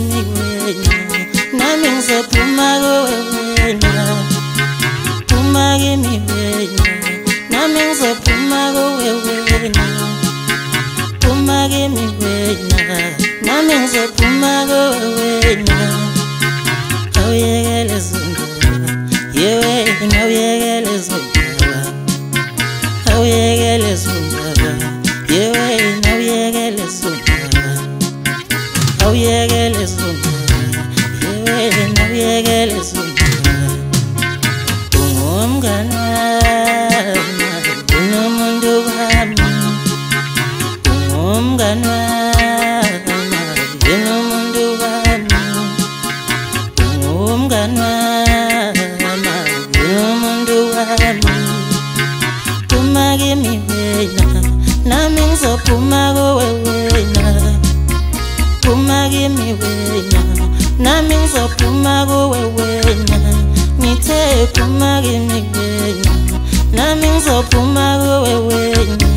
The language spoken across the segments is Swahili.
kimi wena nami ngizophuma kuwena phuma kimi wena nami ngizophuma kuwena phuma kimi wena nami ngizophuma kuwena awuyekele zungaba yewe awuyekele zungaba awuyekele zungaba yewe awuyekele zungaba awuyekele zungaba yewe awuyekele zungaba ungumngane wami unomuntu wami ungumngane wami unomuntu wami ungumngane wami unomuntu wami phuma kimi wena nami ngizophuma kuwena phuma kimi wena nami ngizophuma kuwena ngithe phuma kimi wena nami ngizophuma kuwena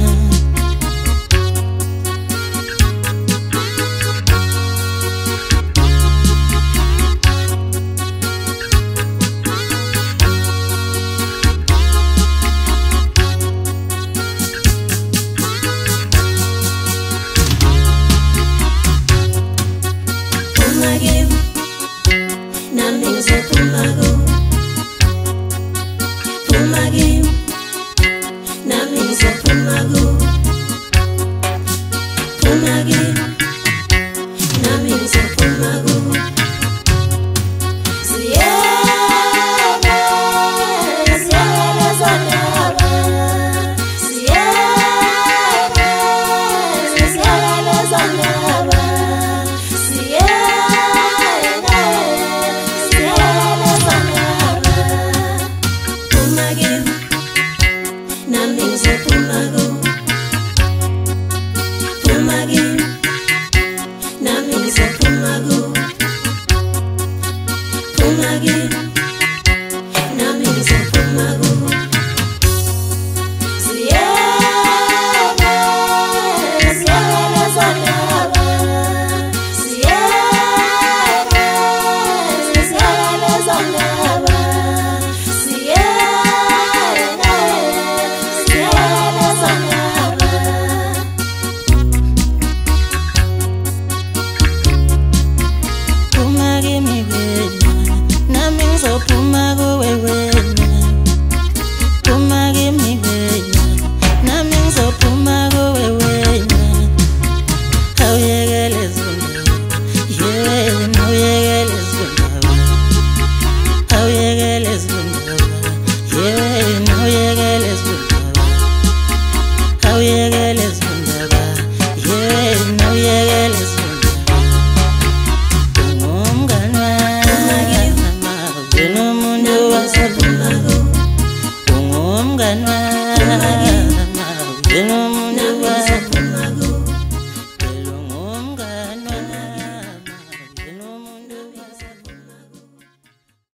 ungumngane wami